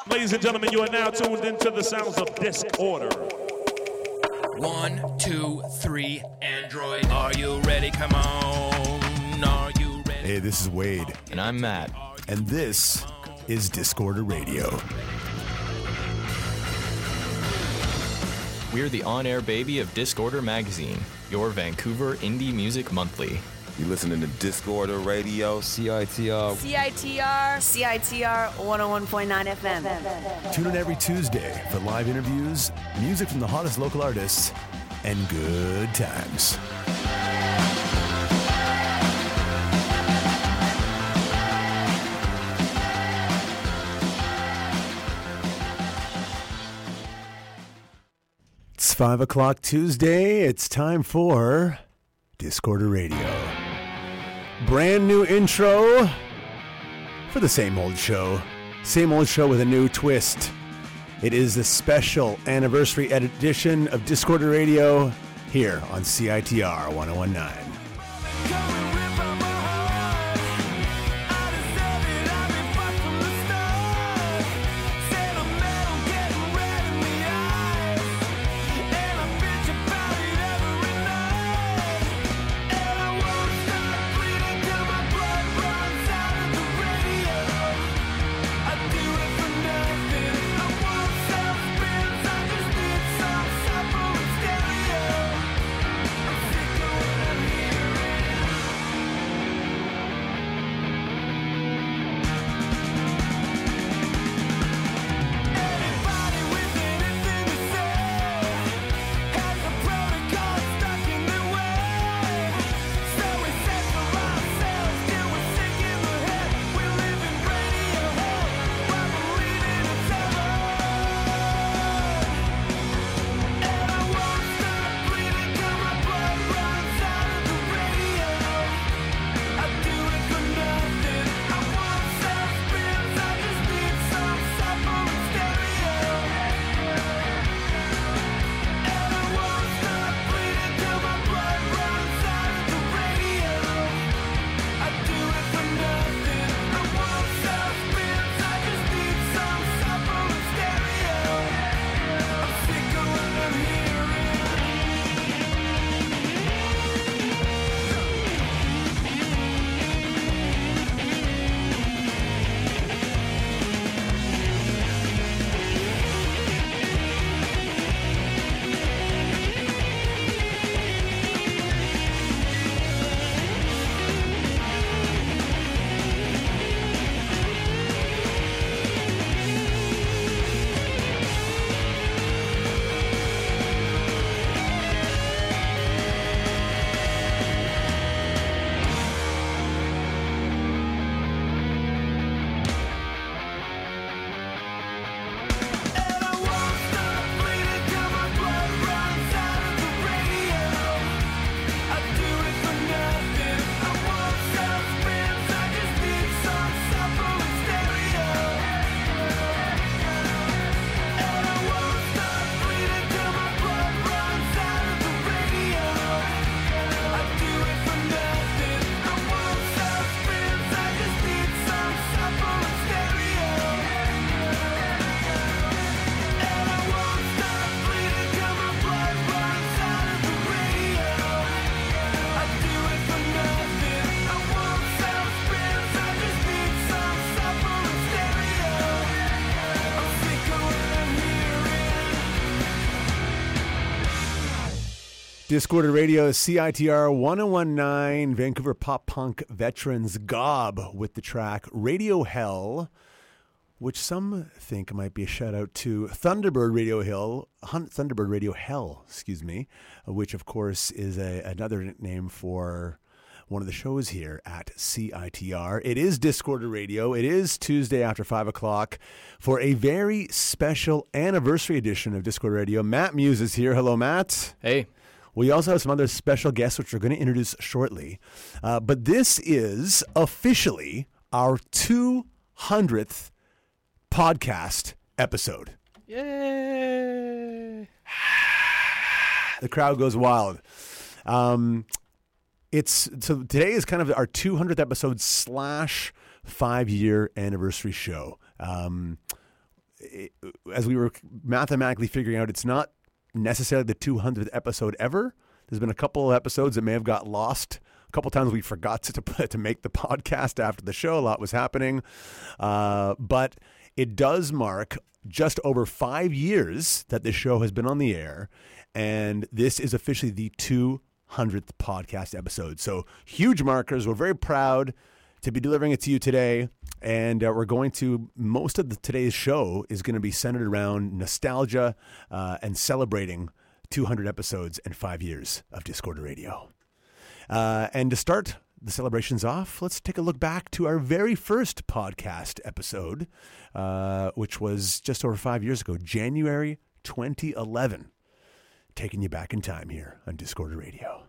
Ladies and gentlemen, you are now tuned into the sounds of Disorder. 1, 2, 3, Android. Are you ready? Come on. Are you ready? Hey, this is Wade. And I'm Matt. And this is Disorder Radio. We're the on-air baby of Disorder Magazine, your Vancouver Indie Music Monthly. You listening to Disorder Radio, CITR. CITR 101.9 FM. Tune in every Tuesday for live interviews, music from the hottest local artists, and good times. It's 5 o'clock Tuesday. It's time for Disorder Radio. Brand new intro for the same old show. Same old show with a new twist. It is the special anniversary edition of Disorder Radio here on CITR 1019. Disorder Radio, CITR 1019, Vancouver pop punk veterans Gob with the track Radio Hell, which some think might be a shout out to Thunderbird Radio Hell, which of course is another name for one of the shows here at CITR. It is Disorder Radio. It is Tuesday after 5 o'clock for a very special anniversary edition of Disorder Radio. Matt Muse is here. Hello, Matt. Hey. We also have some other special guests, which we're going to introduce shortly. But this is officially our 200th podcast episode. Yay! The crowd goes wild. So today is kind of our 200th episode / 5-year anniversary show. as we were mathematically figuring out, it's not necessarily the 200th episode ever. There's been a couple of episodes that may have got lost. A couple times we forgot to make the podcast after the show. A lot was happening. But it does mark just over 5 years that the show has been on the air. And this is officially the 200th podcast episode. So huge markers. We're very proud to be delivering it to you today. And we're going to, most of today's show is going to be centered around nostalgia and celebrating 200 episodes and 5 years of Discorder Radio. And to start the celebrations off, let's take a look back to our very first podcast episode, which was just over 5 years ago, January 2011. Taking you back in time here on Discorder Radio.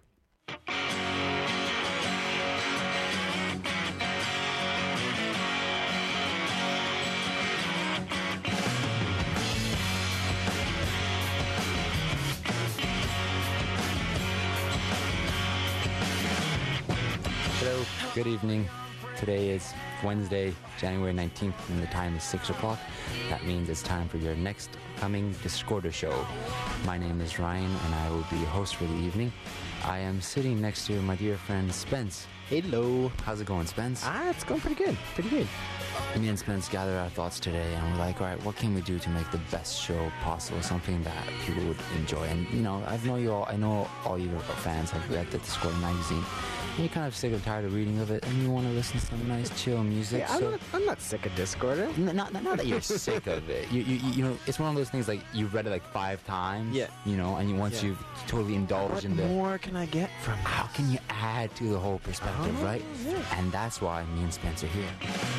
Hello, good evening. Today is Wednesday, January 19th, and the time is 6 o'clock. That means it's time for your next coming Discorder show. My name is Ryan, and I will be your host for the evening. I am sitting next to my dear friend Spence. Hello. How's it going, Spence? It's going pretty good. Pretty good. Me and Spence gathered our thoughts today, and we're like, all right, what can we do to make the best show possible? Something that people would enjoy. And, you know, I know all your fans have read the Discorder magazine. And you're kind of sick and tired of reading of it, and you want to listen to some nice, chill music. Yeah, I'm not sick of Discorder. Not that you're sick of it. You know, it's one of those things like you've read it like 5 times. Yeah. You know, and once you've totally indulged in What more can I get from it? how can you add to the whole perspective, right? Yeah. And that's why me and Spence are here.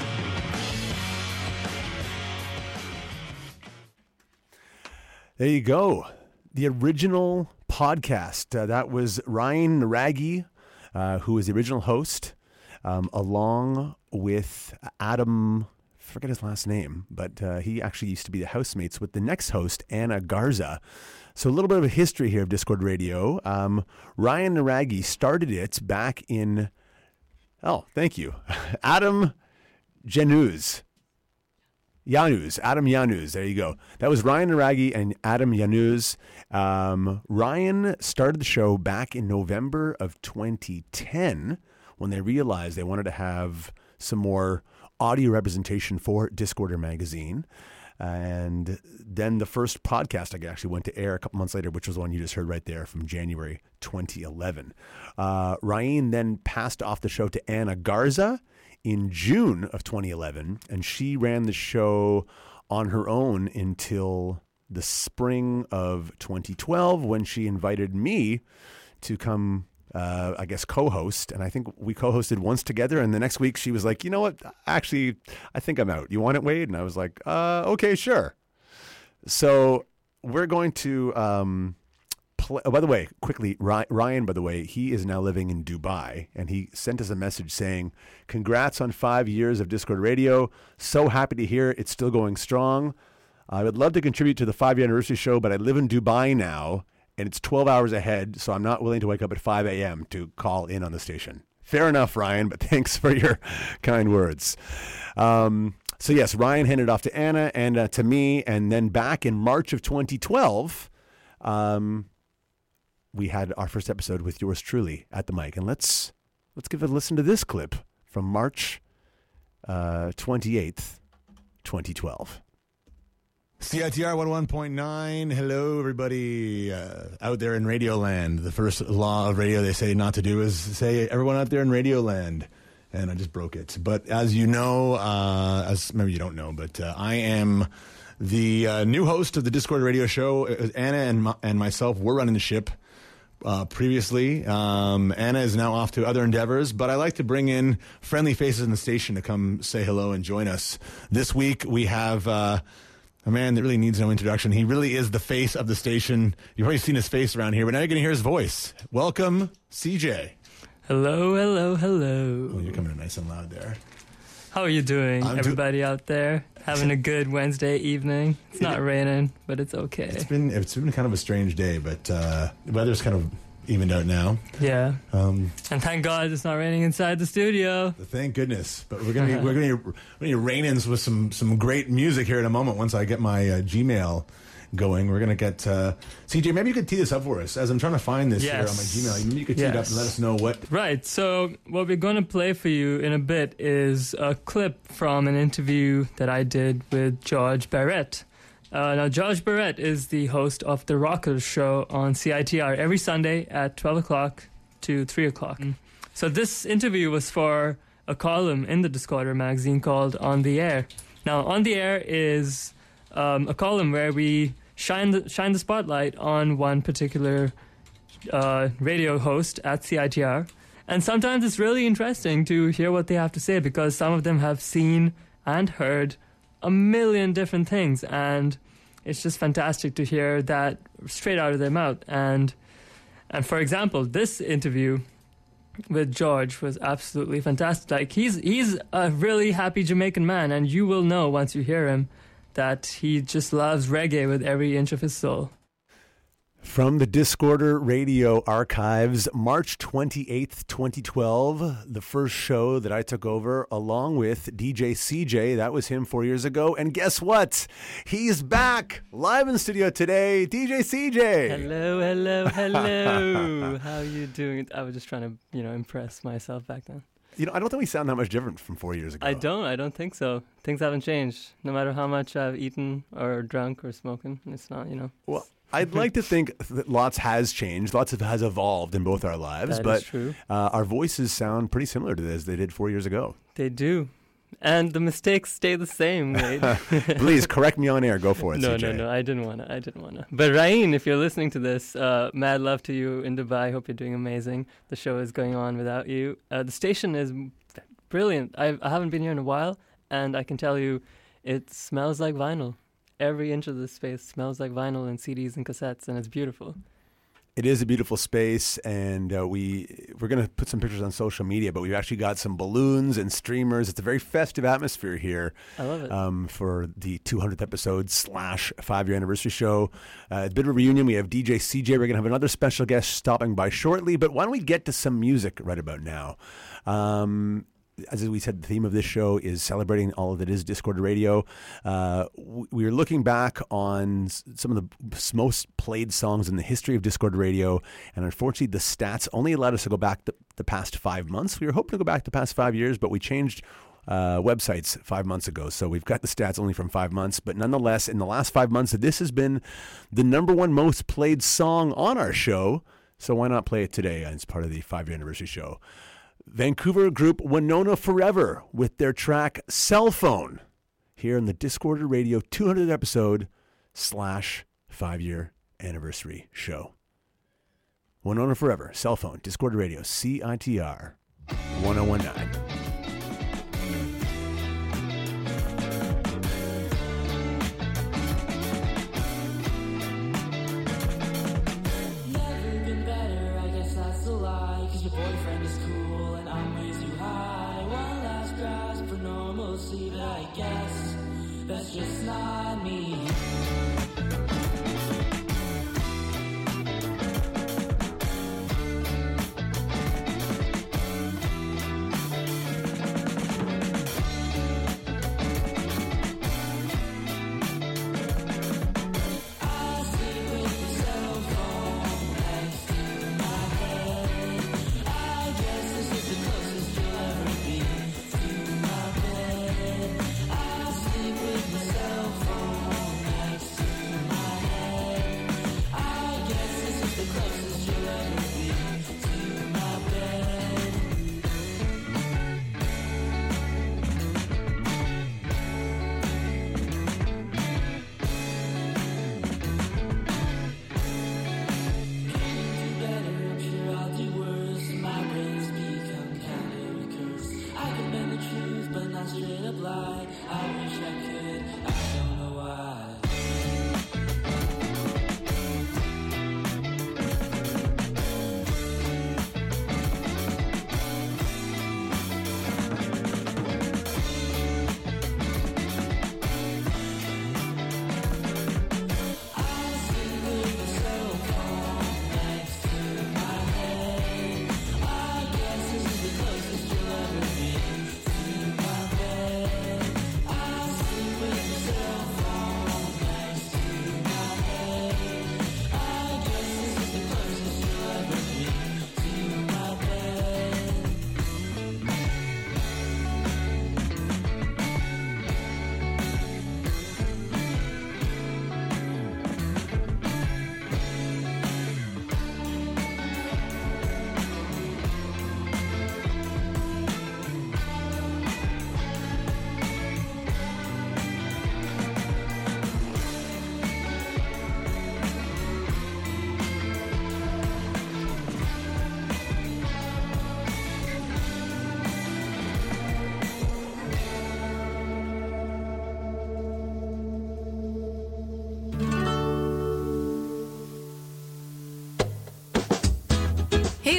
There you go. The original podcast. That was Ryan Naragi, who is the original host, along with Adam, I forget his last name, but he actually used to be the housemates with the next host, Anna Garza. So a little bit of a history here of Discord Radio. Ryan Naragi started it back in, thank you, Adam Januz. Adam Januz. There you go. That was Ryan Naragi and Adam Januz. Ryan started the show back in November of 2010 when they realized they wanted to have some more audio representation for Discorder magazine. And then the first podcast I actually went to air a couple months later, which was the one you just heard right there from January 2011. Ryan then passed off the show to Anna Garza in June of 2011, and she ran the show on her own until the spring of 2012 when she invited me to come, co-host. And I think we co-hosted once together, and the next week she was like, you know what, actually, I think I'm out. You want it, Wade? And I was like, okay, sure. So we're going to... by the way, quickly, Ryan, by the way, he is now living in Dubai, and he sent us a message saying, congrats on 5 years of Discord Radio. So happy to hear it's still going strong. I would love to contribute to the 5-year anniversary show, but I live in Dubai now, and it's 12 hours ahead, so I'm not willing to wake up at 5 a.m. to call in on the station. Fair enough, Ryan, but thanks for your kind words. So yes, Ryan handed it off to Anna and to me, and then back in March of 2012, we had our first episode with yours truly at the mic. And let's give it a listen to this clip from March 28th, 2012. CITR 101.9. Hello, everybody out there in Radio Land. The first law of radio they say not to do is say everyone out there in Radio Land. And I just broke it. But as you know, as maybe you don't know, but I am the new host of the Discord Radio show. Anna and myself, we're running the ship. Previously, Anna is now off to other endeavors, but I like to bring in friendly faces in the station to come say hello and join us. This week we have a man that really needs no introduction. He really is the face of the station. You've already seen his face around here, but now you're going to hear his voice. Welcome, CJ. Hello, hello, hello. Oh, you're coming in nice and loud there. How are you doing, everybody out there? Having a good Wednesday evening. It's not raining, but it's okay. It's been kind of a strange day, but the weather's kind of evened out now. Yeah. And thank God it's not raining inside the studio. Thank goodness. But we're gonna rain in with some great music here in a moment. Once I get my Gmail going, we're gonna get CJ. Maybe you could tee this up for us as I'm trying to find this here on my Gmail. Maybe you could tee it up and let us know what. Right. So what we're going to play for you in a bit is a clip from an interview that I did with George Barrett. Now, George Barrett is the host of The Rockers Show on CITR every Sunday at 12 o'clock to 3 o'clock. So this interview was for a column in the Discorder magazine called On the Air. Now, On the Air is a column where we shine the spotlight on one particular radio host at CITR. And sometimes it's really interesting to hear what they have to say because some of them have seen and heard a million different things, and it's just fantastic to hear that straight out of their mouth. And for example, this interview with George was absolutely fantastic. Like he's a really happy Jamaican man, and you will know once you hear him that he just loves reggae with every inch of his soul. From the Discorder Radio archives, March 28th, 2012, the first show that I took over along with DJ CJ. That was him 4 years ago. And guess what? He's back live in the studio today. DJ CJ. Hello. How are you doing? I was just trying to, impress myself back then. I don't think we sound that much different from 4 years ago. I don't think so. Things haven't changed. No matter how much I've eaten or drunk or smoking, it's not, Well, I'd like to think that lots has changed. Lots has evolved in both our lives. That but is true. Our voices sound pretty similar to as they did 4 years ago. They do. And the mistakes stay the same, Wade. Please, correct me on air. Go for it, CJ. No. I didn't want to. But Rain, if you're listening to this, mad love to you in Dubai. Hope you're doing amazing. The show is going on without you. The station is brilliant. I haven't been here in a while, and I can tell you it smells like vinyl. Every inch of this space smells like vinyl and CDs and cassettes, and it's beautiful. It is a beautiful space, and we're going to put some pictures on social media, but we've actually got some balloons and streamers. It's a very festive atmosphere here. I love it. For the 200th episode / 5-year anniversary show. It's a bit of a reunion. We have DJ CJ. We're going to have another special guest stopping by shortly, but why don't we get to some music right about now? As we said, the theme of this show is celebrating all that is Discorder Radio. We are looking back on some of the most played songs in the history of Discorder Radio, and unfortunately the stats only allowed us to go back the past 5 months. We were hoping to go back the past 5 years, but we changed websites 5 months ago, so we've got the stats only from 5 months. But nonetheless, in the last 5 months, this has been the number one most played song on our show, so why not play it today as part of the 5-year anniversary show? Vancouver group Winona Forever with their track Cell Phone here in the Discorder Radio 200th episode / 5-year anniversary show. Winona Forever, Cell Phone, Discorder Radio, CITR 1019. That's just not me. Cell phone next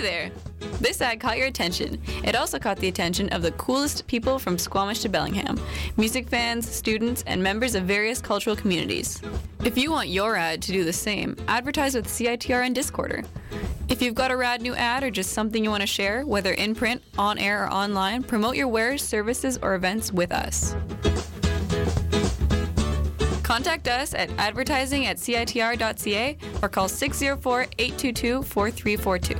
Hey there! This ad caught your attention. It also caught the attention of the coolest people from Squamish to Bellingham, music fans, students, and members of various cultural communities. If you want your ad to do the same, advertise with CITR and Discorder. If you've got a rad new ad or just something you want to share, whether in print, on air, or online, promote your wares, services, or events with us. Contact us at advertising@citr.ca or call 604-822-4342.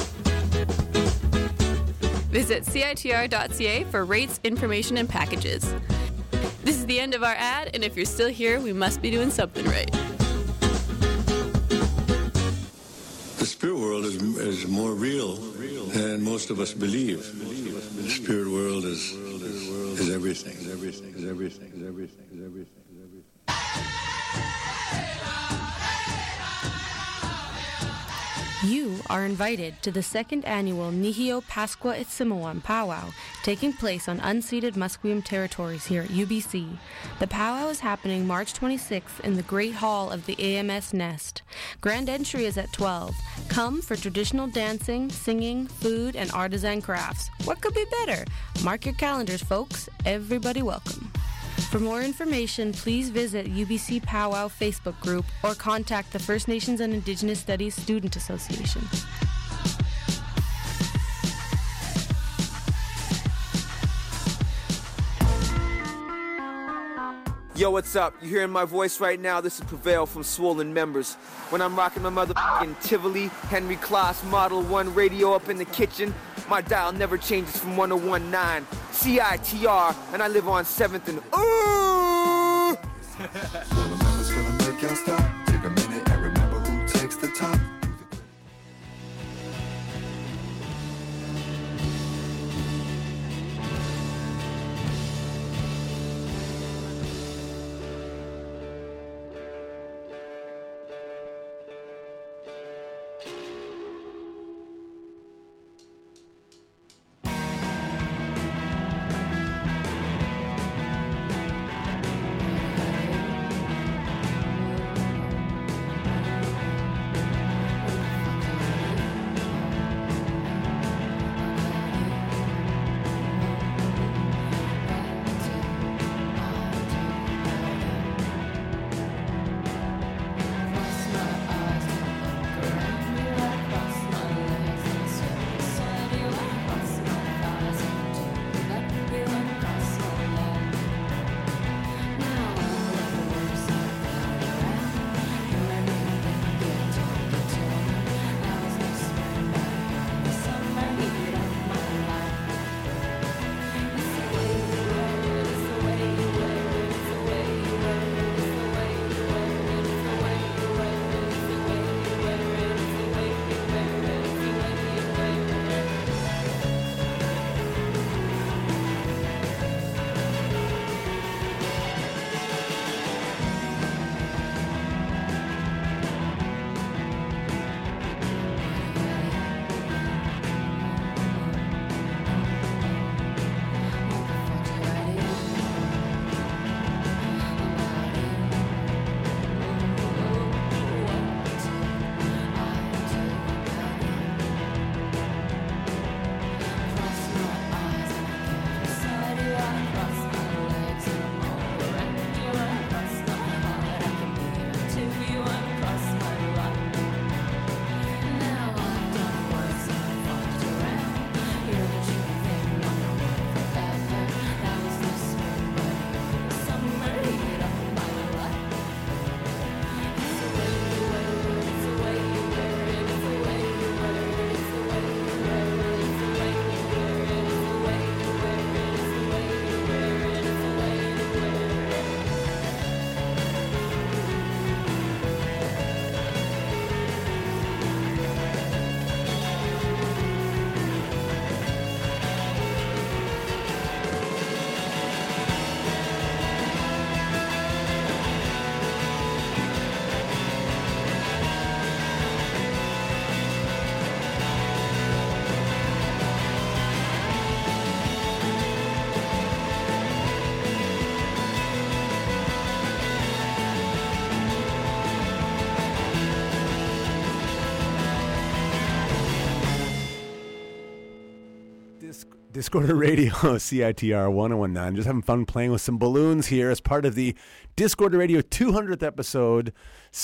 Visit citr.ca for rates, information, and packages. This is the end of our ad, and if you're still here, we must be doing something right. The spirit world is more real than most of us believe. The spirit world is everything. You are invited to the second annual Nihio Pascua Itsimuan Powwow, taking place on unceded Musqueam territories here at UBC. The powwow is happening March 26th in the Great Hall of the AMS Nest. Grand entry is at 12. Come for traditional dancing, singing, food, and artisan crafts. What could be better? Mark your calendars, folks. Everybody welcome. For more information, please visit UBC Powwow Facebook group or contact the First Nations and Indigenous Studies Student Association. Yo, what's up? You hearing my voice right now? This is Prevail from Swollen Members. When I'm rocking my motherfucking Tivoli, Henry Claas Model 1 radio up in the kitchen, my dial never changes from 1019 CITR, and I live on 7th and ooh! Swollen Members gonna make y'all stop. Take a minute and remember who takes the top. Discorder Radio, CITR 1019. Just having fun playing with some balloons here as part of the Discorder Radio 200th episode /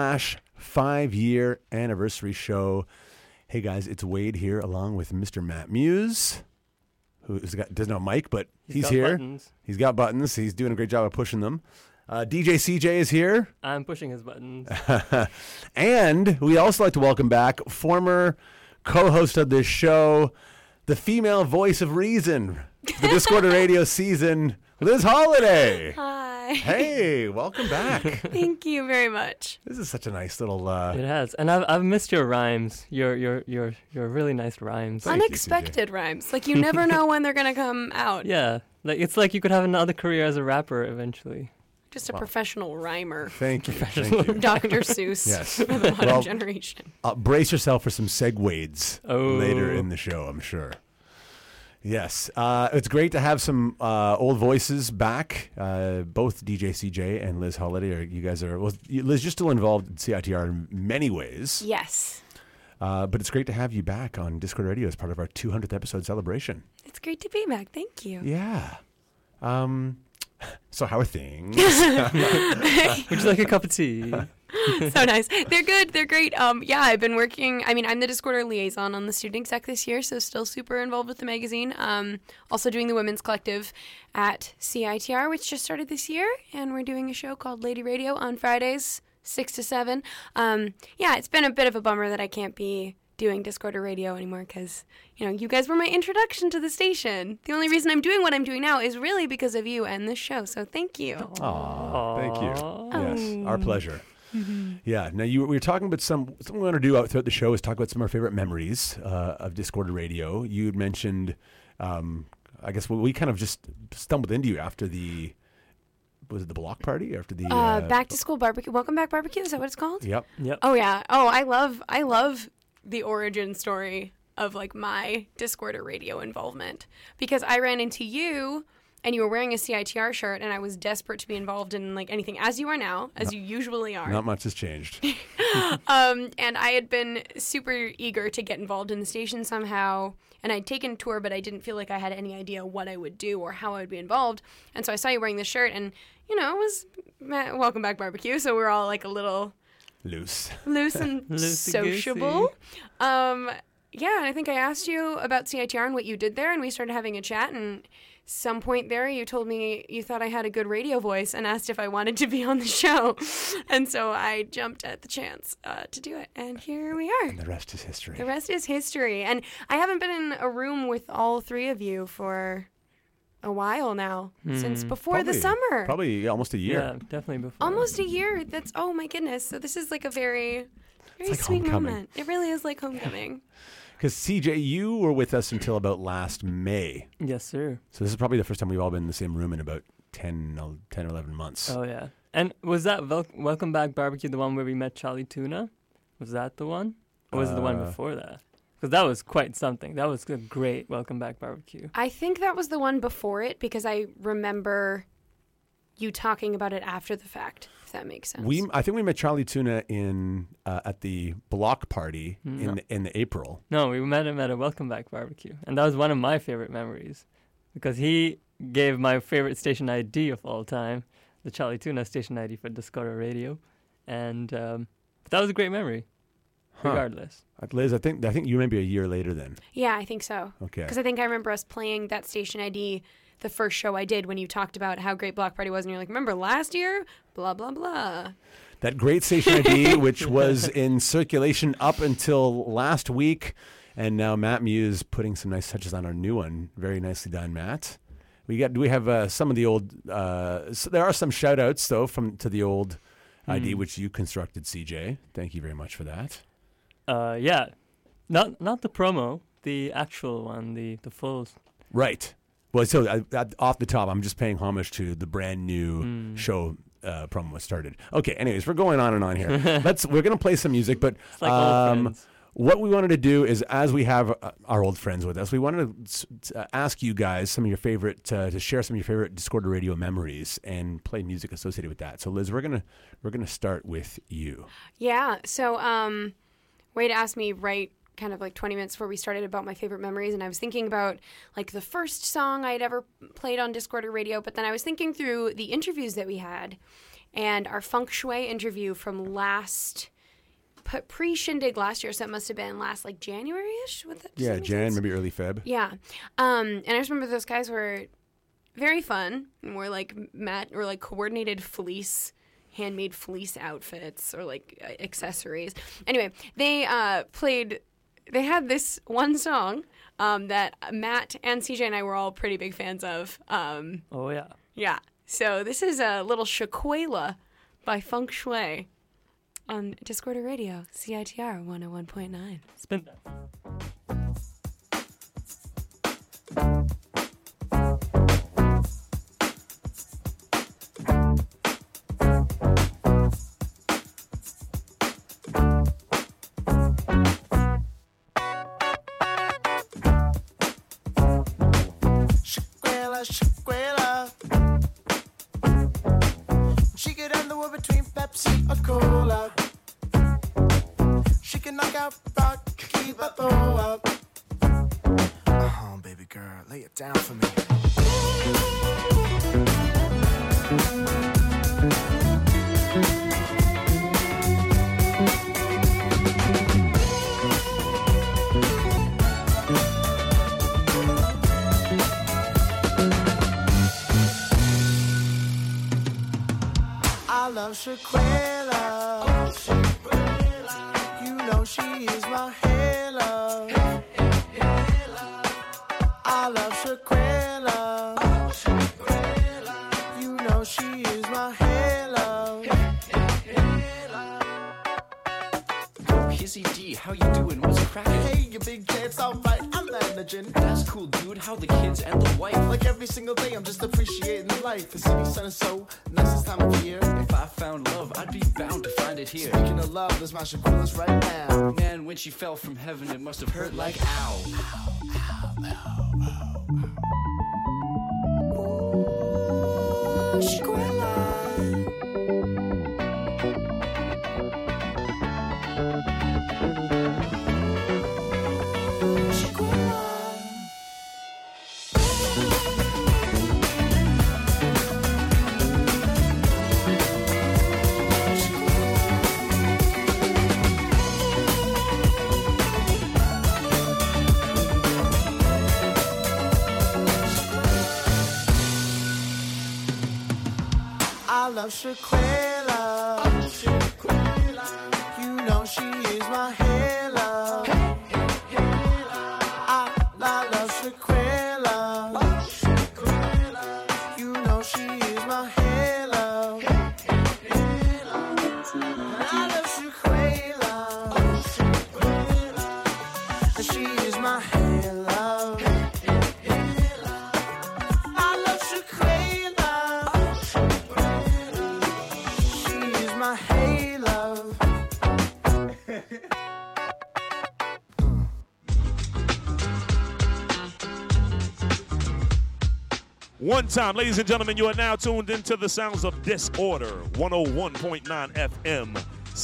5-year anniversary show. Hey guys, it's Wade here along with Mr. Matt Muse, who doesn't have a mic, but he's here. Buttons. He's got buttons. He's doing a great job of pushing them. DJ CJ is here. I'm pushing his buttons. And we also like to welcome back former co-host of this show, the female voice of reason, the Discorder Radio season, Liz Holiday. Hi. Hey, welcome back. Thank you very much. This is such a nice little. It has, and I've missed your rhymes. Your really nice rhymes. Unexpected rhymes. Like you never know when they're gonna come out. Yeah, it's like you could have another career as a rapper eventually. Just a professional rhymer. Thank you. Thank you. Dr. Seuss. Yes. For the modern generation. Brace yourself for some segues Oh. later in the show, I'm sure. Yes. It's great to have some old voices back. Both DJ CJ and Liz Holiday. You guys are, well, Liz, you're still involved in CITR in many ways. Yes. But it's great to have you back on Discord Radio as part of our 200th episode celebration. It's great to be back. Thank you. Yeah. So how are things? Would you like a cup of tea? So nice. They're good. They're great. Yeah, I've been working. I mean, I'm the Discorder liaison on the student exec this year, so still super involved with the magazine. Also doing the Women's Collective at CITR, which just started this year, and we're doing a show called Lady Radio on Fridays, 6 to 7. Yeah, it's been a bit of a bummer that I can't be doing Discorder Radio anymore because, you guys were my introduction to the station. The only reason I'm doing what I'm doing now is really because of you and this show, so thank you. Aw, thank you. Yes, our pleasure. Mm-hmm. Yeah. Now we were talking about something we want to do throughout the show is talk about some of our favorite memories of Discorder Radio. You had mentioned, I guess we kind of just stumbled into you after was it the block party after the back to school barbecue? Welcome back barbecue. Is that what it's called? Yep. Oh yeah. Oh, I love the origin story of like my Discorder Radio involvement because I ran into you. And you were wearing a CITR shirt, and I was desperate to be involved in like anything, as you are now, as you usually are. Not much has changed. And I had been super eager to get involved in the station somehow, and I'd taken a tour, but I didn't feel like I had any idea what I would do or how I would be involved. And so I saw you wearing this shirt, and it was Welcome Back Barbecue, so we're all like a little loose and sociable. Yeah, and I think I asked you about CITR and what you did there, and we started having a chat, and some point there you told me you thought I had a good radio voice and asked if I wanted to be on the show. And so I jumped at the chance to do it, and here we are. And the rest is history. The rest is history. And I haven't been in a room with all three of you for a while now, since before the summer. Probably almost a year. Yeah, definitely before. Almost a year. That's, oh my goodness. So this is like a very like sweet homecoming. moment. It really is like homecoming. Because CJ, you were with us until about last May. Yes, sir. So this is probably the first time we've all been in the same room in about 10 or 11 months. Oh, yeah. And was that Welcome Back Barbecue the one where we met Charlie Tuna? Was that the one? Or was it the one before that? Because that was quite something. That was a great Welcome Back Barbecue. I think that was the one before it because I remember you talking about it after the fact, if that makes sense. I think we met Charlie Tuna at the block party in April. No, we met him at a Welcome Back Barbecue. And that was one of my favorite memories because he gave my favorite station ID of all time, the Charlie Tuna station ID for Discorder Radio. And that was a great memory, regardless. Liz, I think you may be a year later then. Yeah, I think so. Okay. Because I think I remember us playing that station ID the first show I did when you talked about how great Block Party was, and you're like, remember last year? Blah, blah, blah. That great station ID, which was in circulation up until last week, and now Matt Muse putting some nice touches on our new one. Very nicely done, Matt. Do we have some of the old? So there are some shout outs though to the old ID which you constructed, CJ. Thank you very much for that. Yeah, not the promo, the actual one, the full. Right. Well, so off the top, I'm just paying homage to the brand new show promo was started. Okay, anyways, we're going on and on here. We're going to play some music, but it's like old friends. What we wanted to do is, as we have our old friends with us, we wanted to ask you guys some of your favorite, to share some of your favorite Discorder Radio memories and play music associated with that. So, Liz, we're gonna start with you. Yeah. So, Wade asked me right kind of like 20 minutes before we started about my favorite memories, and I was thinking about like the first song I'd ever played on Discorder Radio, but then I was thinking through the interviews that we had, and our Feng Shui interview from pre-Shindig last year, so it must have been last like January-ish. Yeah, Jan, maybe early Feb. Yeah, and I just remember those guys were very fun, and were like coordinated fleece, handmade fleece outfits or like accessories. Anyway, they had this one song that Matt and CJ and I were all pretty big fans of. Oh yeah. Yeah. So this is a little Shaquela by Feng Shui on Discorder Radio, CITR 101.9. Spin that. Shaquela. She could end the war between Pepsi or Cola. She can knock out Rocky Balboa. Oh, baby girl, lay it down for me. I love Shaquela. Oh, Shaquela. You know she is my halo. I love Shaquela. Oh, Shaquela. You know she is my halo. Kizzy D, how you doing? What's cracking? Hey, you big kids, alright, I'm managing. That's cool, dude. How the kids and the wife? Like every single day, I'm just appreciating life. The city sun is so nice this time of year. If I found love, I'd be bound to find it here. Speaking of love, there's my Shaquela's right now. Man, when she fell from heaven, it must have hurt like ow. Shaquela. I love Shaquela. Oh, Shaquela. You know she is my halo. I love Shaquela. Oh, Shaquela. You know she is my halo. I love Shaquela. Oh, Shaquela. And she is my halo. I love Shaquela. My halo. One time, ladies and gentlemen, you are now tuned into the sounds of Disorder, 101.9 FM,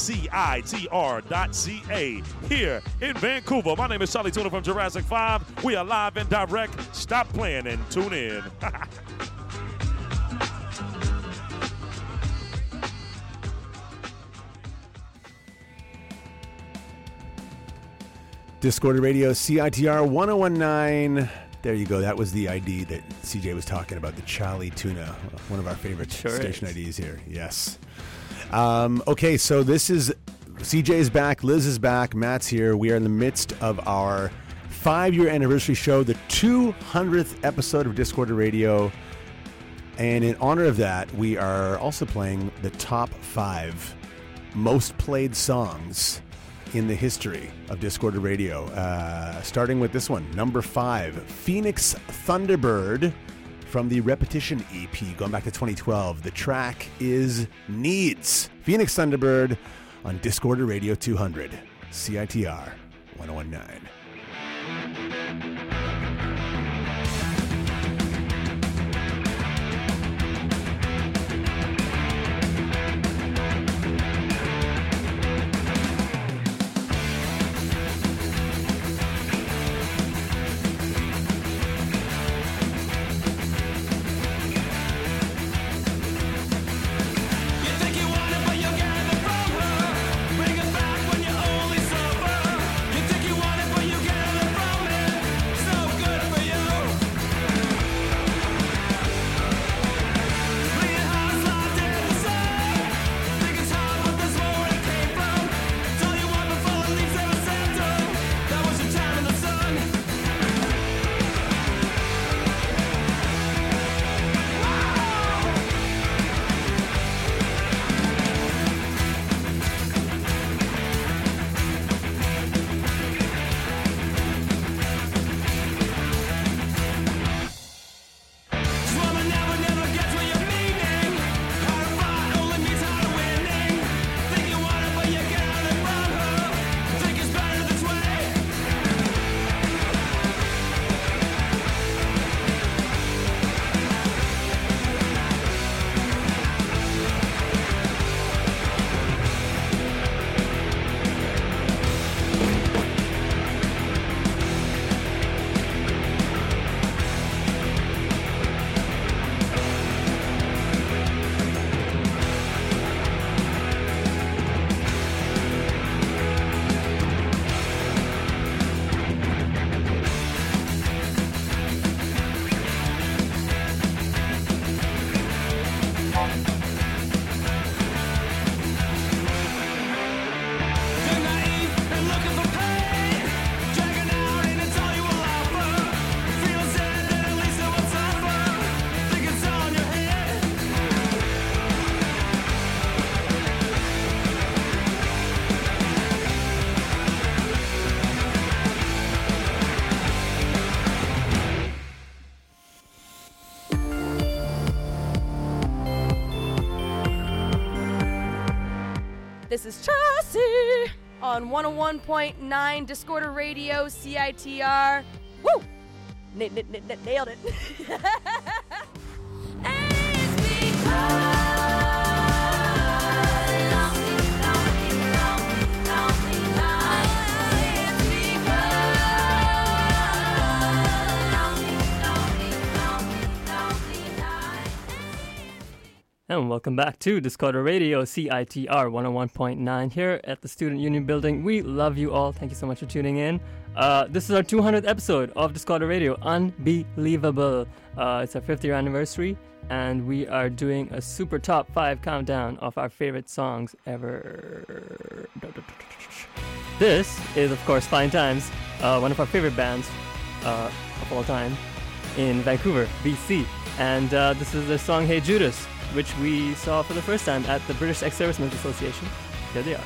CITR.ca, here in Vancouver. My name is Charlie Tuna from Jurassic 5. We are live and direct. Stop playing and tune in. Discorder Radio, CITR 101.9. There you go. That was the ID that CJ was talking about, the Charlie Tuna, one of our favorite station IDs here. Yes. Okay, so this is CJ's back, Liz is back, Matt's here. We are in the midst of our 5-year anniversary show, the 200th episode of Discorder Radio. And in honor of that, we are also playing the top 5 most played songs in the history of Discorder Radio. Starting with this one, number 5, Phoenix Thunderbird from the Repetition EP, going back to 2012. The track is Needs. Phoenix Thunderbird on Discorder Radio 200, CITR 101.9. This is Chelsea on 101.9 Discorder Radio, CITR. Woo! Nailed it. And welcome back to Discorder Radio, CITR 101.9 here at the Student Union Building. We love you all. Thank you so much for tuning in. This is our 200th episode of Discorder Radio. Unbelievable. It's our 5th year anniversary, and we are doing a super top 5 countdown of our favorite songs ever. This is, of course, Fine Times, one of our favorite bands of all time in Vancouver, BC. And this is their song Hey Judas, which we saw for the first time at the British Ex-Servicemen's Association. Here they are.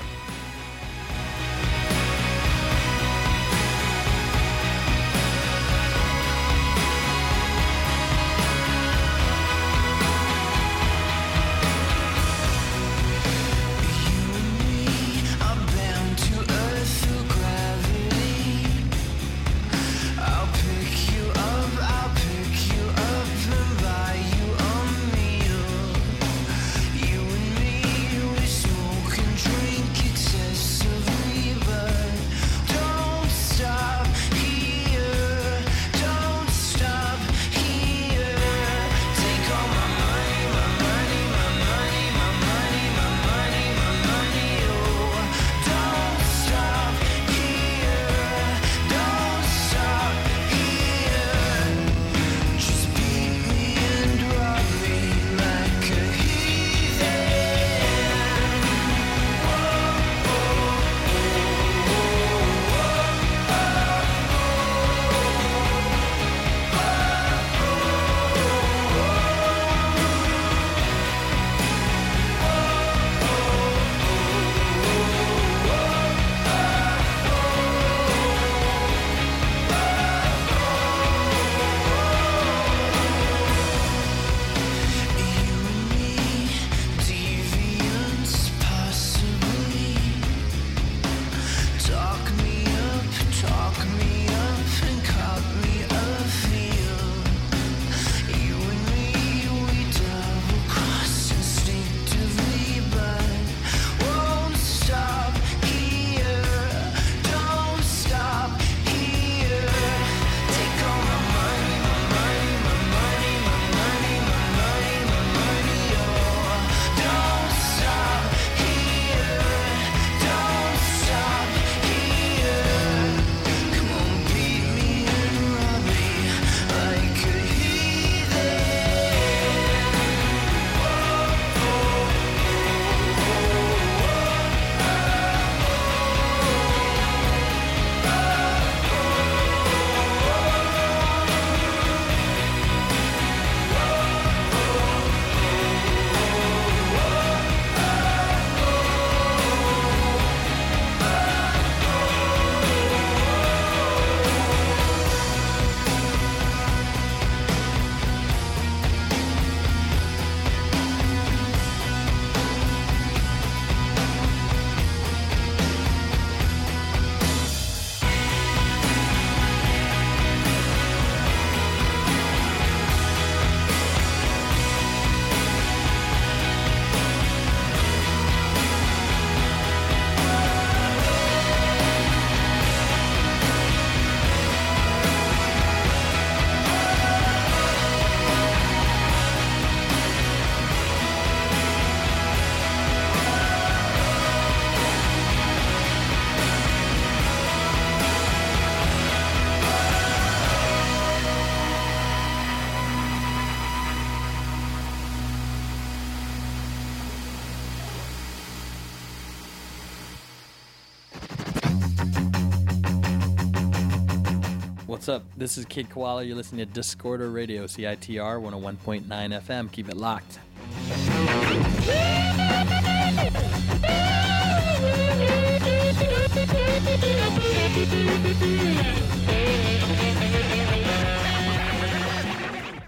What's up? This is Kid Koala. You're listening to Discorder Radio, CITR 101.9 FM. Keep it locked.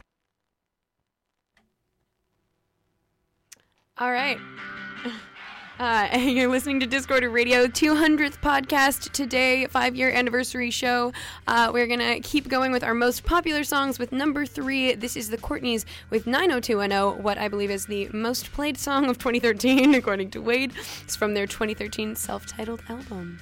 All right. And you're listening to Discorder Radio, 200th podcast today, 5-year anniversary show. We're going to keep going with our most popular songs with number 3. This is the Courtneys with 90210, what I believe is the most played song of 2013, according to Wade. It's from their 2013 self-titled album.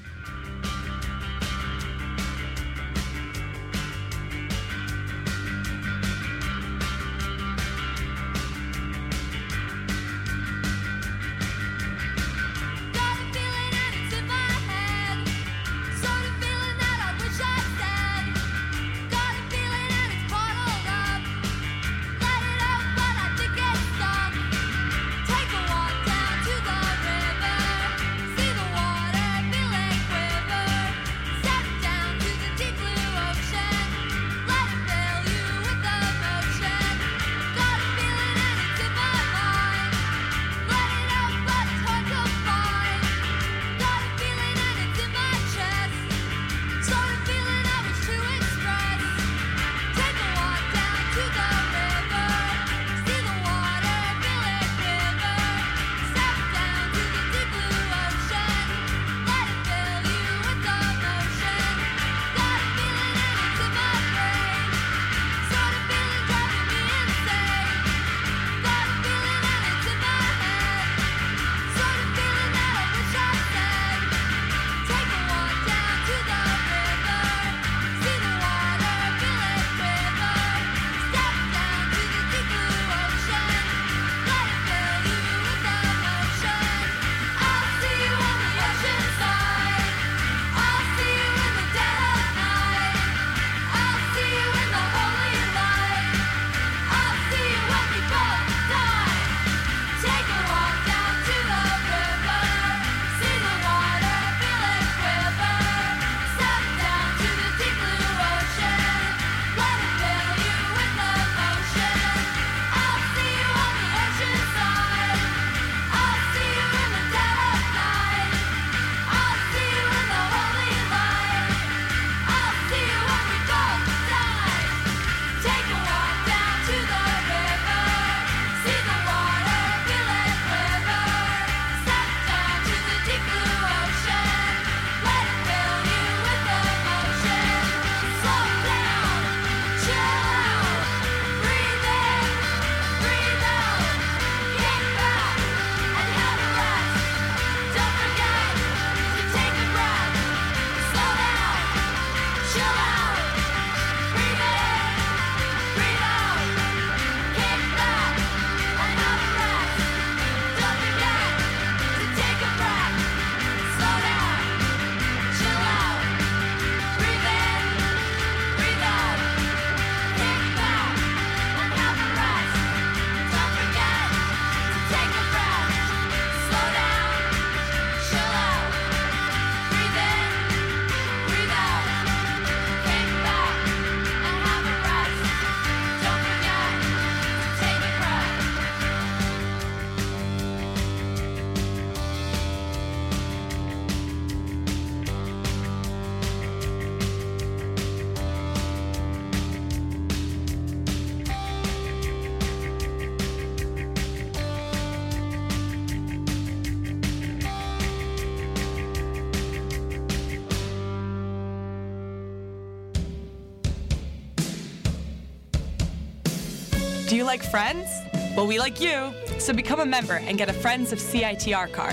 Do you like Friends? Well, we like you, so become a member and get a Friends of CITR card.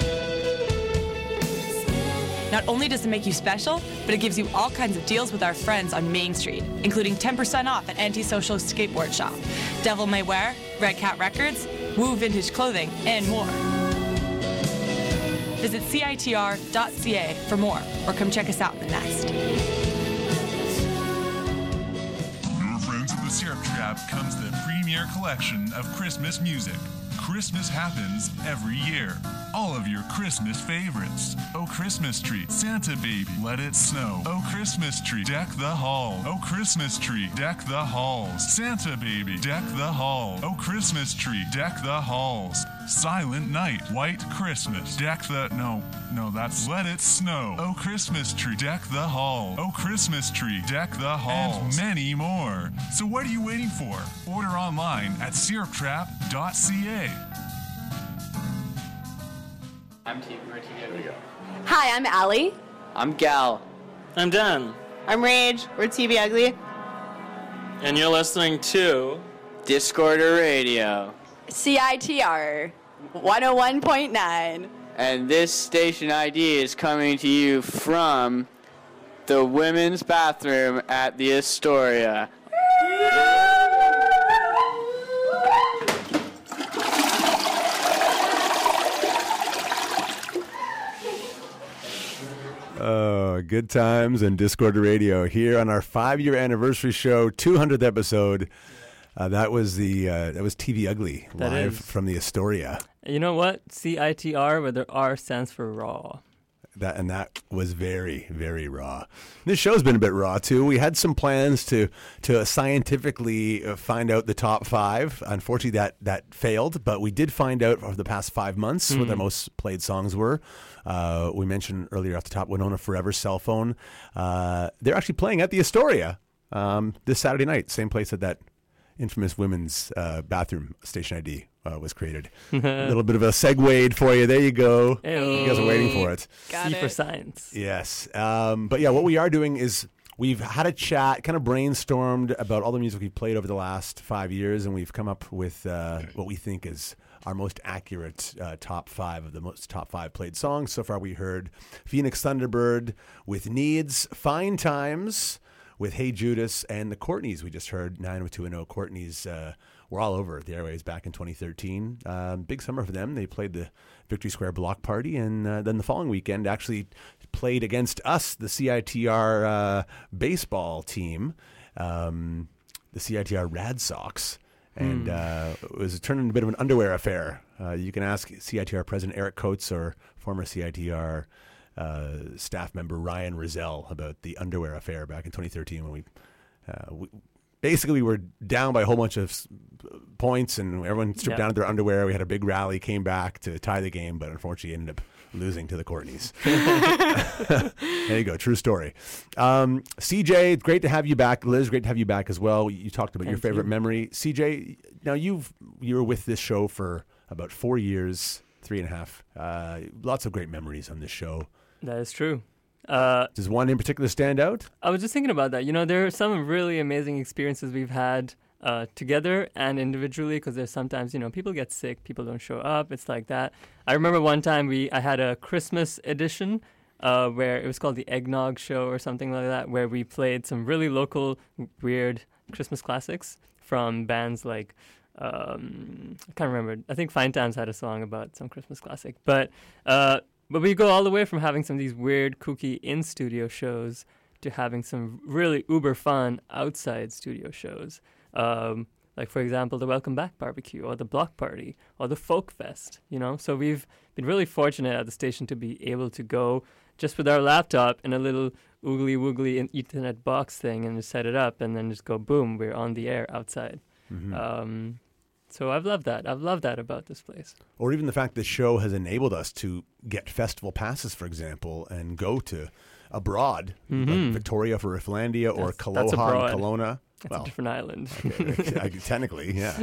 Not only does it make you special, but it gives you all kinds of deals with our friends on Main Street, including 10% off at Antisocial Skateboard Shop, Devil May Wear, Red Cat Records, Woo Vintage Clothing, and more. Visit CITR.ca for more, or come check us out in the Nest. Your Friends of the Syrup Trap comes the premier collection of Christmas music. Christmas happens every year. All of your Christmas favorites. Oh Christmas Tree, Santa Baby, Let It Snow. Oh Christmas Tree, Deck the Hall. Oh Christmas Tree, Deck the Halls. Santa Baby, Deck the Hall. Oh Christmas Tree, Deck the Halls. Silent Night, White Christmas, Deck the... No, that's Let It Snow. Oh Christmas Tree, Deck the Hall. Oh Christmas Tree, Deck the Halls. And many more. So what are you waiting for? Order online at syruptrap.ca. I'm TV. We're TV. There we go. Hi, I'm Allie. I'm Gal. I'm Dan. I'm Rage. We're TV Ugly. And you're listening to Discorder Radio. CITR 101.9. And this station ID is coming to you from the women's bathroom at the Astoria. Oh, good times and Discorder Radio here on our 5-year anniversary show, 200th episode. That was TV Ugly live from the Astoria. You know what? CITR, where the R stands for raw. That was very, very raw. This show's been a bit raw too. We had some plans to scientifically find out the top 5. Unfortunately, that failed, but we did find out over the past 5 months what their most played songs were. We mentioned earlier off the top, Winona Forever, Cell Phone. They're actually playing at the Astoria this Saturday night, same place that infamous women's bathroom station ID was created. A little bit of a segue for you. There you go. Hey. You guys are waiting for it. C for science. Yes. But yeah, what we are doing is we've had a chat, kind of brainstormed about all the music we've played over the last 5 years, and we've come up with what we think is our most accurate top 5 of the most top 5 played songs. So far we heard Phoenix Thunderbird with Needs, Fine Times with Hey Judas, and the Courtneys. We just heard 90210. Courtneys were all over the airwaves back in 2013. Big summer for them. They played the Victory Square Block Party, and then the following weekend actually played against us, the CITR baseball team, the CITR Rad Sox. And it was turned into a bit of an underwear affair. You can ask CITR President Eric Coates or former CITR staff member Ryan Rizal about the underwear affair back in 2013 when we were down by a whole bunch of points and everyone stripped down to their underwear. We had a big rally, came back to tie the game, but unfortunately ended up losing to the Courtneys. There you go. True story. CJ, great to have you back. Liz, great to have you back as well. You talked about your favorite memory. CJ, now you were with this show for about 4 years, 3.5. Lots of great memories on this show. That is true. Does one in particular stand out? I was just thinking about that. You know, there are some really amazing experiences we've had together and individually, because there's sometimes, people get sick, people don't show up. It's like that. I remember one time I had a Christmas edition where it was called the Eggnog Show or something like that, where we played some really local, weird Christmas classics from bands like, I can't remember. I think Fine Times had a song about some Christmas classic. But we go all the way from having some of these weird, kooky in-studio shows to having some really uber fun outside studio shows. Like, for example, the Welcome Back Barbecue or the Block Party or the Folk Fest, So we've been really fortunate at the station to be able to go just with our laptop in a little oogly-woogly Ethernet box thing and just set it up and then just go, boom, we're on the air outside. Mm-hmm. So I've loved that. I've loved that about this place. Or even the fact the show has enabled us to get festival passes, for example, and go to abroad, like Victoria for Rifflandia or Kaloha and Kelowna. That's a different island. Okay, technically, yeah.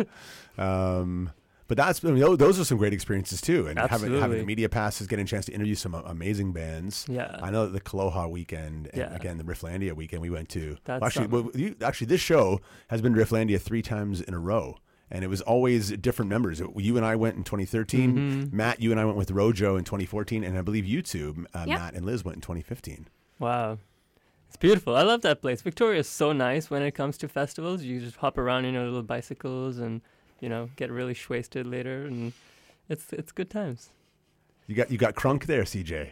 But those are some great experiences too. And having the media passes, getting a chance to interview some amazing bands. Yeah. I know that the Kaloha weekend and again the Rifflandia weekend we went to. Actually, this show has been to Rifflandia 3 times in a row. And it was always different members. You and I went in 2013. Matt, you and I went with Rojo in 2014. And I believe you two, Matt and Liz, went in 2015. Wow. It's beautiful. I love that place. Victoria is so nice when it comes to festivals. You just hop around in your little bicycles and, get really wasted later. And it's good times. You got crunk there, CJ.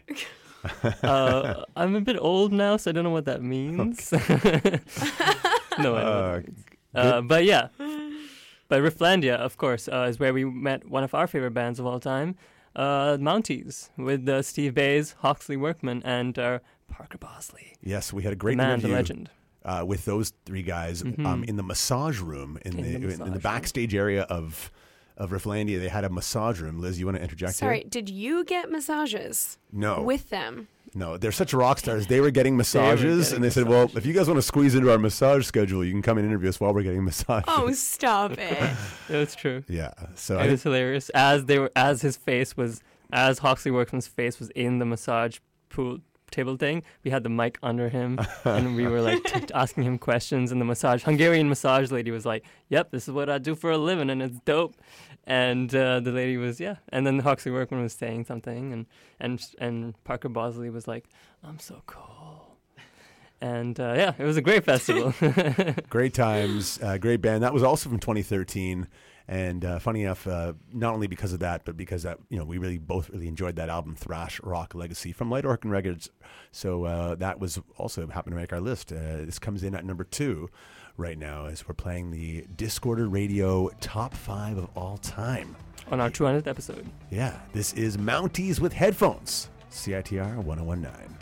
I'm a bit old now, so I don't know what that means. Okay. No, I know what that means. But yeah. But Rifflandia, of course, is where we met one of our favorite bands of all time, Mounties, with Steve Bays, Hawksley Workman, and Parker Bosley. Yes, we had a great interview. The legend. With those 3 guys in the massage room, in the backstage area of Rifflandia. They had a massage room. Liz, you want to interject here? Sorry, did you get massages? No. With them? No, they're such rock stars. They were getting massages, and they said, well, if you guys want to squeeze into our massage schedule, you can come and interview us while we're getting massages. Oh, stop it. That's true. Yeah. So it was hilarious. As his face was as Hawksley Workman's face was in the massage pool table thing, we had the mic under him, and we were like asking him questions. And the Hungarian massage lady was like, "Yep, this is what I do for a living, and it's dope." And the lady was and then Hawksley Workman was saying something, and Parker Bosley was like, "I'm so cool." And it was a great festival. Great times, great band. That was also from 2013. And funny enough, not only because of that, but because that we both really enjoyed that album, Thrash Rock Legacy, from Light Organ Records. So that was also happened to make our list. This comes in at number 2 right now as we're playing the Discorder Radio Top 5 of all time on our 200th episode. Yeah, this is Mounties with Headphones, CITR 1019.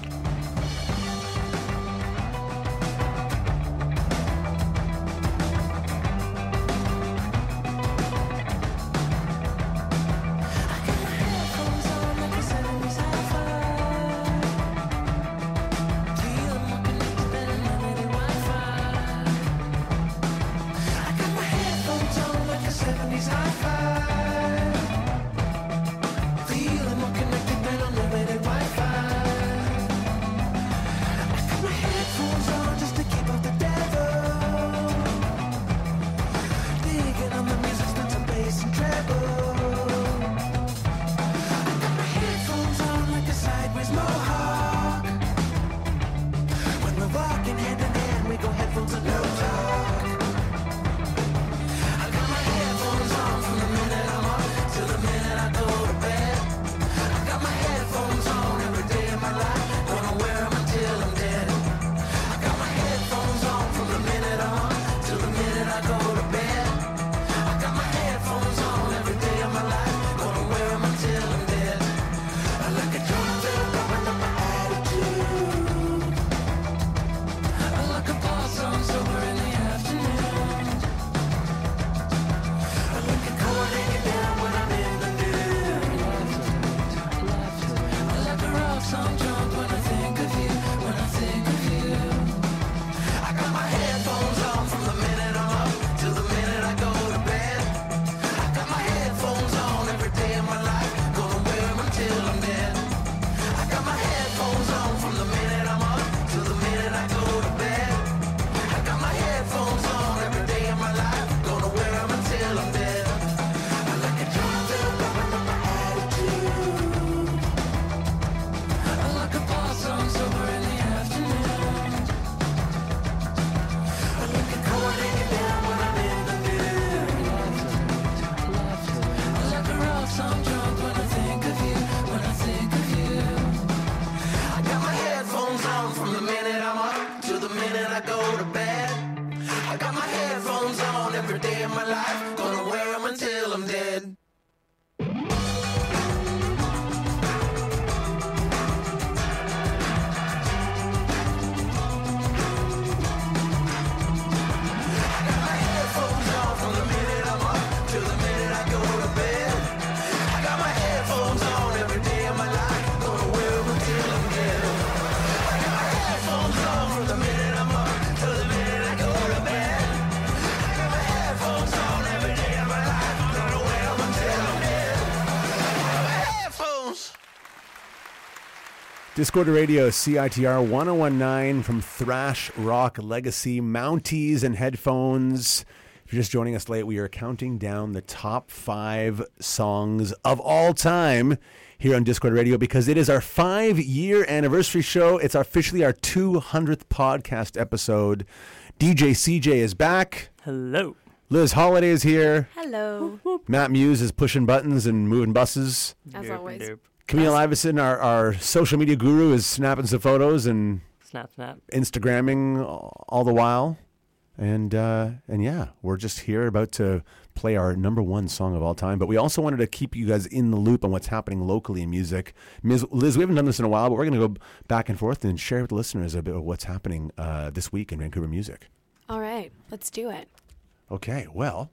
Discorder Radio, CITR 1019 from Thrash Rock Legacy, Mounties and Headphones. If you're just joining us late, we are counting down the top 5 songs of all time here on Discorder Radio because it is our 5-year anniversary show. It's officially our 200th podcast episode. DJ CJ is back. Hello. Liz Holiday is here. Hello. Matt Muse is pushing buttons and moving buses. As always. Camille Iverson, our social media guru, is snapping some photos and snap, Instagramming all the while. And yeah, we're just here about to play our number 1 song of all time. But we also wanted to keep you guys in the loop on what's happening locally in music. Liz, we haven't done this in a while, but we're going to go back and forth and share with the listeners a bit of what's happening this week in Vancouver music. All right, let's do it. Okay, well,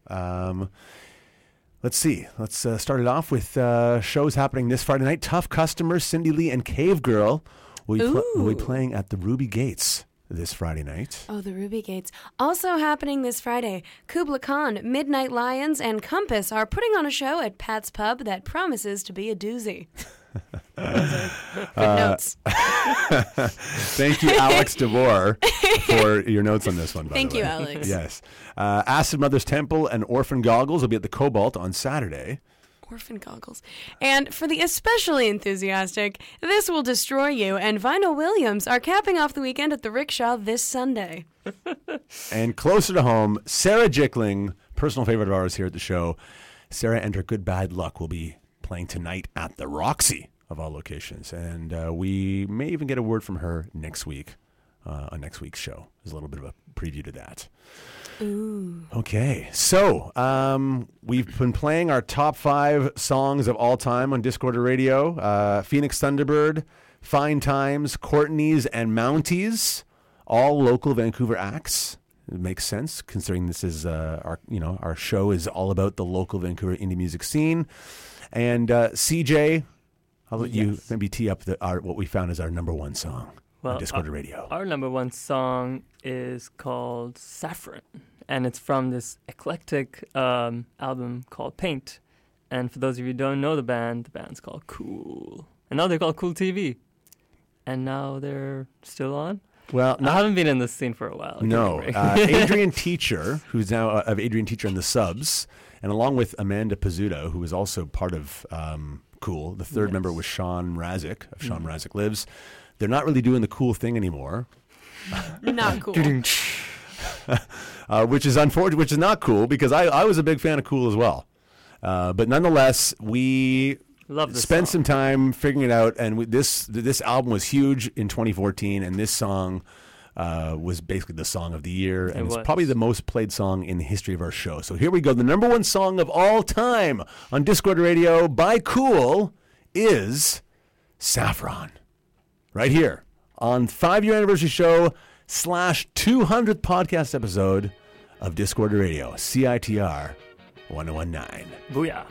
let's see. Let's start it off with shows happening this Friday night. Tough Customers, Cindy Lee and Cave Girl will be playing at the Ruby Gates this Friday night. Oh, the Ruby Gates. Also happening this Friday, Kubla Khan, Midnight Lions, and Compass are putting on a show at Pat's Pub that promises to be a doozy. Good notes. Thank you, Alex DeVore, for your notes on this one. Thank you, Alex. Yes. Acid Mother's Temple and Orphan Goggles will be at the Cobalt on Saturday. Orphan Goggles. And for the especially enthusiastic, This Will Destroy You and Vinyl Williams are capping off the weekend at the Rickshaw this Sunday. And closer to home, Sarah Jickling, personal favorite of ours here at the show. Sarah and her Good Bad Luck will be playing tonight at the Roxy of all locations. And we may even get a word from her next week on next week's show. There's a little bit of a preview to that. Ooh. Okay, so we've been playing our top 5 songs of all time on Discorder Radio. Phoenix Thunderbird, Fine Times, Courtney's, and Mounties, all local Vancouver acts. It makes sense considering this is our show is all about the local Vancouver indie music scene. And CJ, I'll let you maybe tee up what we found as our number 1 song on Discorder Radio. Our number 1 song is called Saffron, and it's from this eclectic album called Paint. And for those of you who don't know the band's called Cool. And now they're called Cool TV. And now they're still on. Well, I haven't been in this scene for a while. No. Adrian Teacher, who's now of Adrian Teacher and the Subs, and along with Amanda Pizzuto, who was also part of Cool. The third member was Sean Razik of Sean Razik Lives. They're not really doing the cool thing anymore. Not cool. Which is unfortunate, which is not cool because I was a big fan of Cool as well. But nonetheless, we spent some time figuring it out, and this album was huge in 2014, and this song was basically the song of the year, and it's probably the most played song in the history of our show. So here we go. The number 1 song of all time on Discord Radio by Cool is Saffron. Right here on 5-year anniversary show / 200th podcast episode of Discord Radio, CITR 1019. Booyah.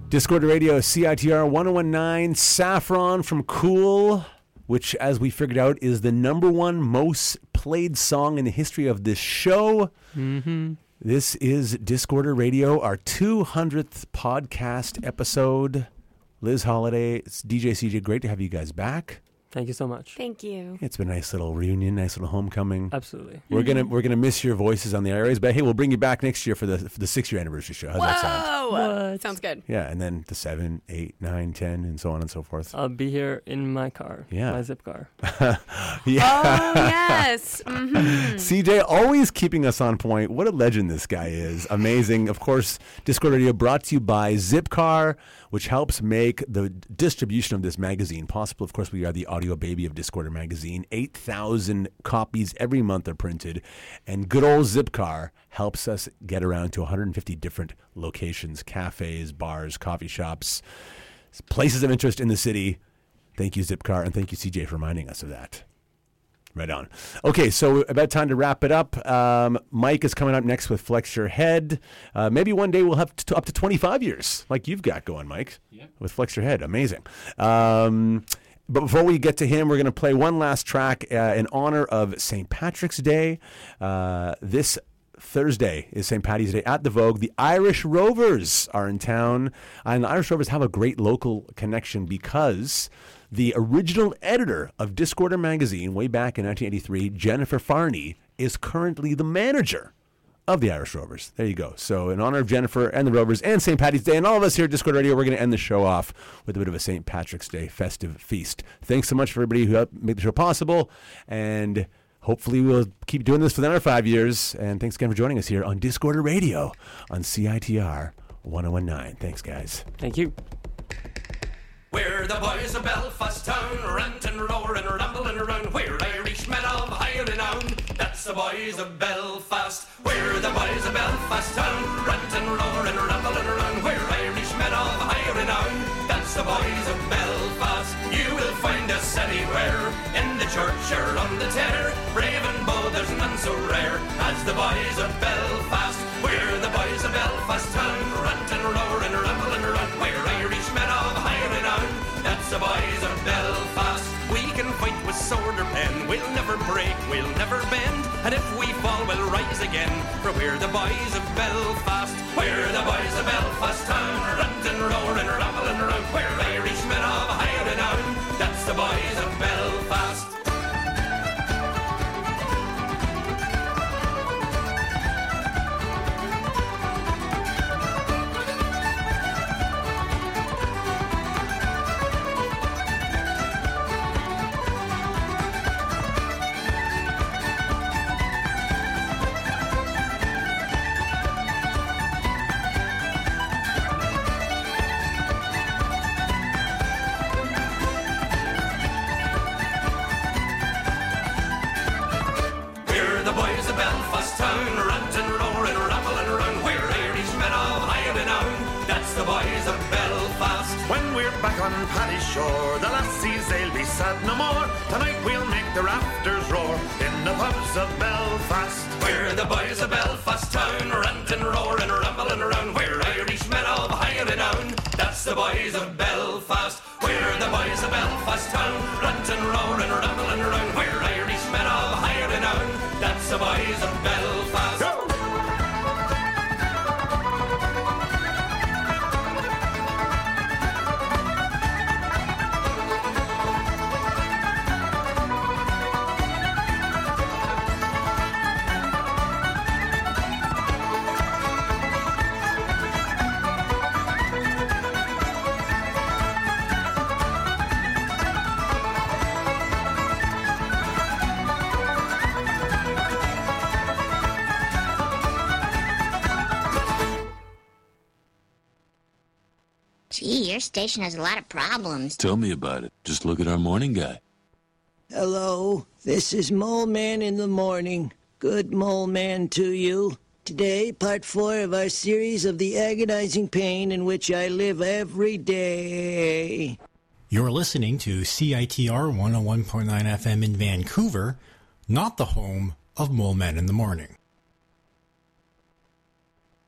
Discord Radio, CITR 1019, Saffron from Cool, which, as we figured out, is the #1 most played song in the history of this show. Mm-hmm. This is Discorder Radio, our 200th podcast episode. Liz Holiday, it's DJ CJ. Great to have you guys back. Thank you so much. Thank you. It's been a nice little reunion, nice little homecoming. Absolutely. We're gonna miss your voices on the airways, but hey, we'll bring you back next year for the 6-year anniversary show. How's that sound? What? Sounds good. Yeah, and then the 7, 8, 9, 10, and so on and so forth. I'll be here in my car. Yeah. My zip car. Yeah. Oh, yes. Mm-hmm. CJ always keeping us on point. What a legend this guy is. Amazing. Of course, Discord Radio brought to you by Zipcar, which helps make the distribution of this magazine possible. Of course, we are the audio baby of Discorder magazine. 8,000 copies every month are printed. And good old Zipcar helps us get around to 150 different locations, cafes, bars, coffee shops, places of interest in the city. Thank you, Zipcar, and thank you, CJ, for reminding us of that. Right on. Okay, so about time to wrap it up. Mike is coming up next with Flex Your Head. Maybe one day we'll have up to 25 years like you've got going, Mike, with Flex Your Head. Amazing. But before we get to him, we're going to play one last track in honor of St. Patrick's Day. This Thursday is St. Paddy's Day at the Vogue. The Irish Rovers are in town, and the Irish Rovers have a great local connection because the original editor of Discorder magazine way back in 1983, Jennifer Farney, is currently the manager of the Irish Rovers. There you go. So in honor of Jennifer and the Rovers and St. Paddy's Day and all of us here at Discord Radio, we're going to end the show off with a bit of a St. Patrick's Day festive feast. Thanks so much for everybody who helped make the show possible, and hopefully we'll keep doing this for another 5 years. And thanks again for joining us here on Discorder Radio on CITR 1019. Thanks, guys. Thank you. We're the boys of Belfast town, ranting, roaring, rambling around. We're Irishmen of high renown, that's the boys of Belfast. We're the boys of Belfast town, ranting, roaring, rambling around. We're Irishmen of high renown, that's the boys of Belfast. You will find us anywhere, in the church or on the tear. Brave and bold, there's none so rare as the boys of Belfast. We're the boys of Belfast town, ranting, roaring, rambling around. We're Irishmen of high renown, that's the boys of Belfast. We can fight with sword or pen, we'll never break, we'll never bend. And if we fall, we'll rise again, for we're the boys of Belfast. We're the boys of Belfast town, ranting, roaring, rambling around. We're Irishmen of high renown, that's the boys of Belfast. Belfast town, ranting, roaring, rambling around. We're Irishmen of high renown, that's the boys of Belfast. When we're back on Paddy's shore, the lassies, they'll be sad no more. Tonight we'll make the rafters roar in the pubs of Belfast. We're the boys of Belfast town, ranting, roaring, rambling around. We're Irishmen of high renown, that's the boys of Belfast. We're the boys of Belfast town, ranting, roaring, rambling around. We're Irishmen of high renown, that's the boys of Belfast. Go! Gee, your station has a lot of problems. Tell me about it. Just look at our morning guy. Hello, this is Mole Man in the morning. Good Mole Man to you. Today, part 4 of our series of the agonizing pain in which I live every day. You're listening to CITR 101.9 FM in Vancouver, not the home of Mole Man in the Morning.